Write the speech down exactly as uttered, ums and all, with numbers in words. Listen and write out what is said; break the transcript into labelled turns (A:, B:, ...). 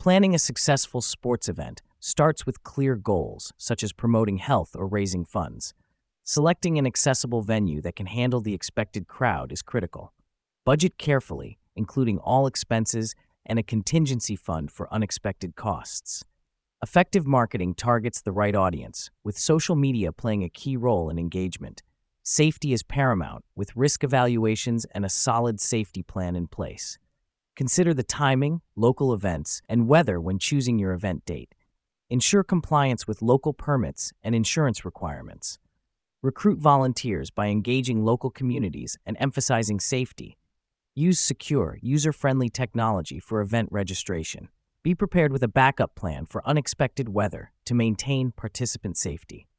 A: Planning a successful sports event starts with clear goals, such as promoting health or raising funds. Selecting an accessible venue that can handle the expected crowd is critical. Budget carefully, including all expenses and a contingency fund for unexpected costs. Effective marketing targets the right audience, with social media playing a key role in engagement. Safety is paramount, with risk evaluations and a solid safety plan in place. Consider the timing, local events, and weather when choosing your event date. Ensure compliance with local permits and insurance requirements. Recruit volunteers by engaging local communities and emphasizing safety. Use secure, user-friendly technology for event registration. Be prepared with a backup plan for unexpected weather to maintain participant safety.